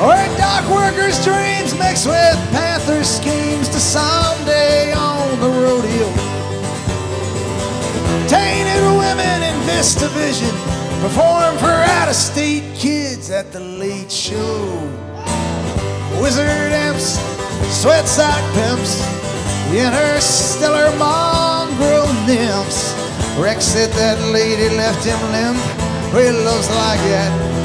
Where dock workers' dreams mix with Panther schemes to someday on the rodeo. Tainted women in Vista Vision perform for out-of-state kids at the Late Show. Wizard imps, sweat sock pimps, interstellar mongrel nymphs. Rex said that lady left him limp. Well, love's like that.